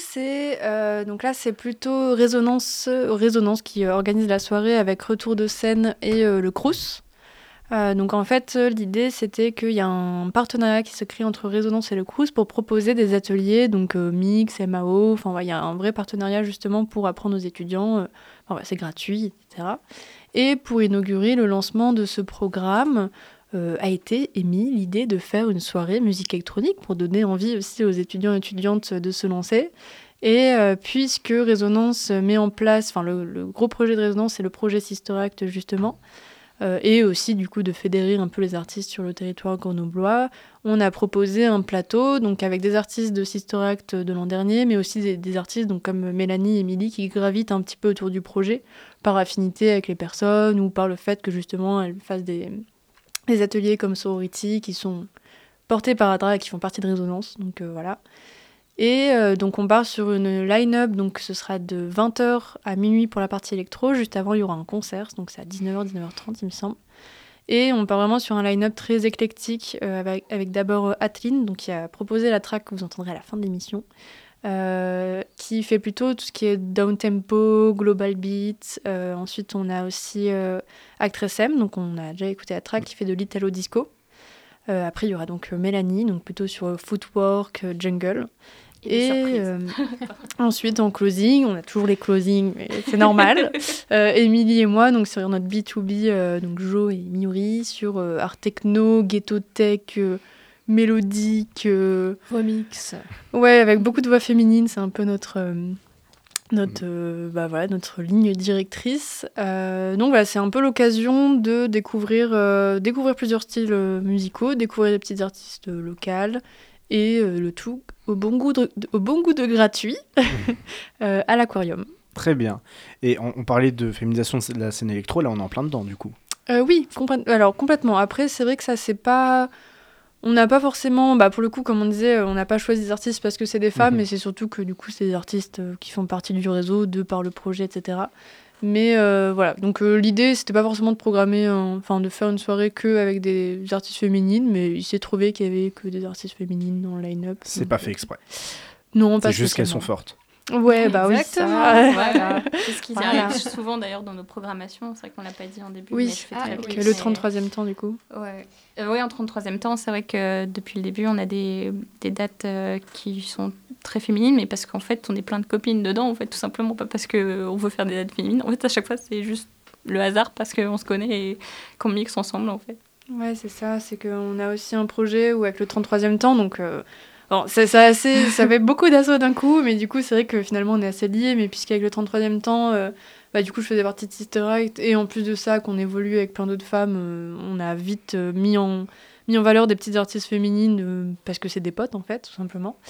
donc là c'est plutôt Résonance qui organise la soirée avec Retour de scène et le Crous. Donc en fait l'idée c'était qu'il y a un partenariat qui se crée entre Résonance et le Crous pour proposer des ateliers, donc mix, MAO, enfin il y a un vrai partenariat justement pour apprendre aux étudiants, c'est gratuit, etc. Et pour inaugurer le lancement de ce programme, a été émis l'idée de faire une soirée musique électronique pour donner envie aussi aux étudiants et étudiantes de se lancer. Et puisque Résonance met en place, le gros projet de Résonance, c'est le projet Sister Act justement, et aussi du coup de fédérer un peu les artistes sur le territoire grenoblois, on a proposé un plateau donc avec des artistes de Sister Act de l'an dernier, mais aussi des artistes donc, comme Mélanie et Émilie qui gravitent un petit peu autour du projet par affinité avec les personnes ou par le fait que justement elles fassent des ateliers comme Sorority qui sont portés par Adra et qui font partie de Résonance. Donc voilà. Et donc on part sur une line-up, donc ce sera de 20h à minuit pour la partie électro. Juste avant, il y aura un concert, donc c'est à 19h, 19h30, il me semble. Et on part vraiment sur un line-up très éclectique avec d'abord Atlin, donc qui a proposé la track que vous entendrez à la fin de l'émission, qui fait plutôt tout ce qui est down-tempo, global beat. Ensuite, on a aussi Actress M, donc on a déjà écouté la track, qui fait de l'italo disco. Après, il y aura donc Mélanie, donc plutôt sur footwork, jungle. Et ensuite, en closing, on a toujours les closings, mais c'est normal. Émilie et moi, donc sur notre B2B, donc Jo et Miuri, sur art techno, ghetto tech, mélodique, remix. Ouais, avec beaucoup de voix féminines, c'est un peu notre ligne directrice. Donc voilà, c'est un peu l'occasion de découvrir plusieurs styles musicaux, découvrir des petites artistes locales et le tout au bon goût de gratuit à l'aquarium. Très bien. Et on parlait de féminisation de la scène électro, là on est en plein dedans du coup. Oui, complètement. Après, c'est vrai que ça, c'est pas... On n'a pas forcément, pour le coup, comme on disait, on n'a pas choisi des artistes parce que c'est des femmes, mais c'est surtout que du coup, c'est des artistes qui font partie du réseau, de par le projet, etc. Mais voilà, donc l'idée, c'était pas forcément de programmer, de faire une soirée que avec des artistes féminines, mais il s'est trouvé qu'il y avait que des artistes féminines dans le line-up. C'est pas fait exprès. Non, pas c'est juste qu'elles sont fortes. Ouais, bah oui, ça. Voilà. C'est ce qui arrive souvent d'ailleurs dans nos programmations. C'est vrai qu'on l'a pas dit en début. Oui, mais je fais avec le 33e temps du coup. Ouais. Oui, en 33e temps, c'est vrai que depuis le début, on a des dates qui sont très féminines, mais parce qu'en fait, on est plein de copines dedans, en fait, tout simplement, pas parce qu'on veut faire des dates féminines. En fait, à chaque fois, c'est juste le hasard parce qu'on se connaît et qu'on mixe ensemble, en fait. Ouais, c'est ça. C'est qu'on a aussi un projet où avec le 33e temps, donc... Bon, ça fait beaucoup d'assauts d'un coup, mais du coup, c'est vrai que finalement, on est assez liés. Mais puisqu'avec le 33e temps, du coup, je faisais partie de Sister Act. Et en plus de ça, qu'on évolue avec plein d'autres femmes, on a vite mis en valeur des petites artistes féminines parce que c'est des potes, en fait, tout simplement.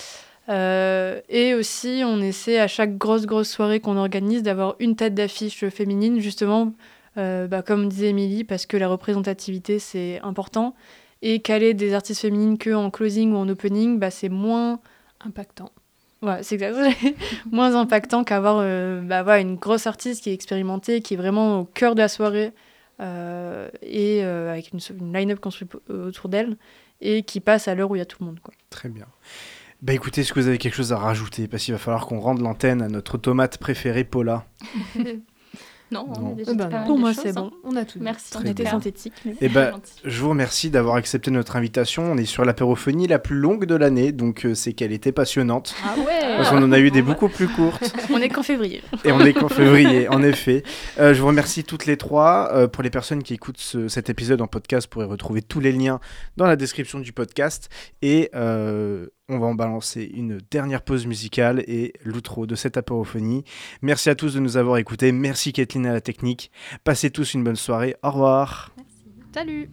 Et aussi, on essaie à chaque grosse soirée qu'on organise d'avoir une tête d'affiche féminine, justement, comme disait Émilie, parce que la représentativité, c'est important. Et caler des artistes féminines qu'en closing ou en opening, c'est moins impactant. Ouais, c'est exact. Moins impactant qu'avoir une grosse artiste qui est expérimentée, qui est vraiment au cœur de la soirée, et avec une line-up construite autour d'elle, et qui passe à l'heure où il y a tout le monde, quoi. Très bien. Écoutez, est-ce que vous avez quelque chose à rajouter ? Parce qu'il va falloir qu'on rende l'antenne à notre automate préférée, Paula. Non, on a déjà dit pas mal pour de moi, choses, c'est bon. On a tout dit. Merci, on était synthétique. Je vous remercie d'avoir accepté notre invitation. On est sur l'apérophonie la plus longue de l'année, donc c'est qu'elle était passionnante. Ah ouais. Parce qu'on en a eu des beaucoup plus courtes. On est qu'en février. Et on est qu'en février, en effet. Je vous remercie toutes les trois. Pour les personnes qui écoutent cet épisode en podcast, vous pourrez retrouver tous les liens dans la description du podcast. Et on va en balancer une dernière pause musicale et l'outro de cette apérophonie. Merci à tous de nous avoir écoutés. Merci Kathleen à la technique. Passez tous une bonne soirée. Au revoir. Merci. Salut.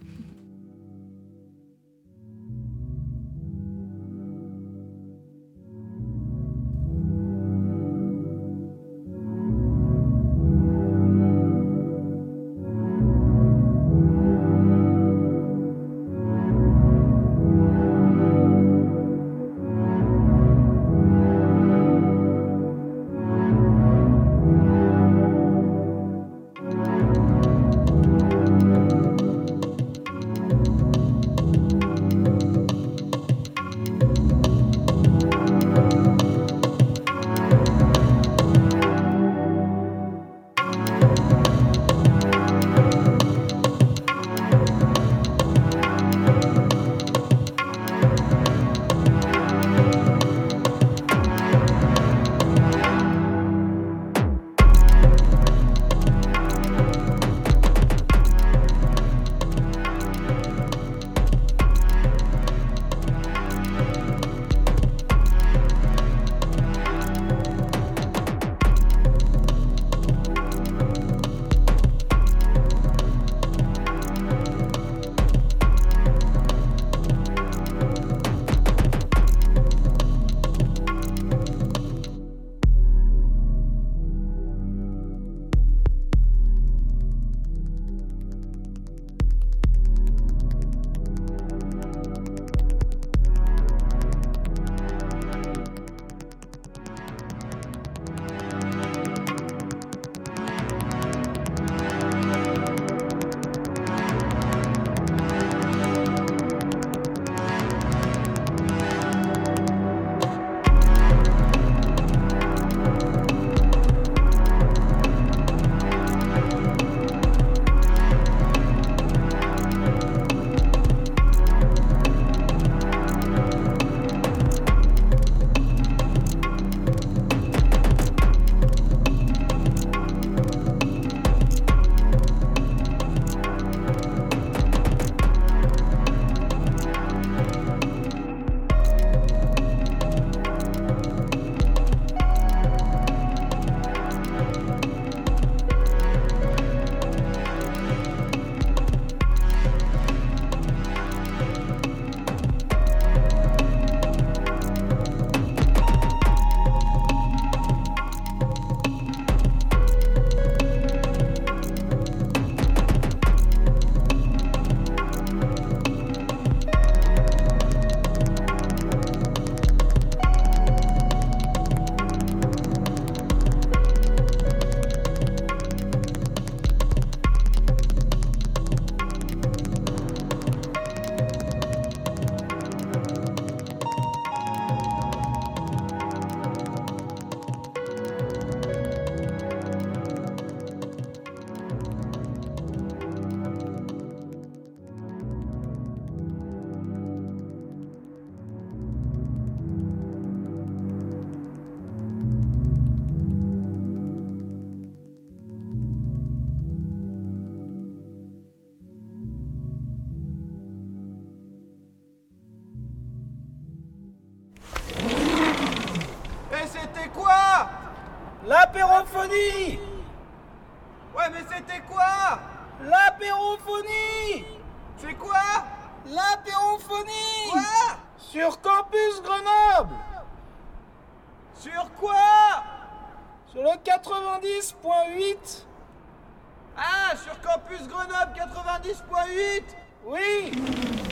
L'apérophonie! Ouais, mais c'était quoi? L'apérophonie! C'est quoi? L'apérophonie! Quoi? Sur Campus Grenoble! Sur quoi? Sur le 90.8. Ah, sur Campus Grenoble 90.8. Oui.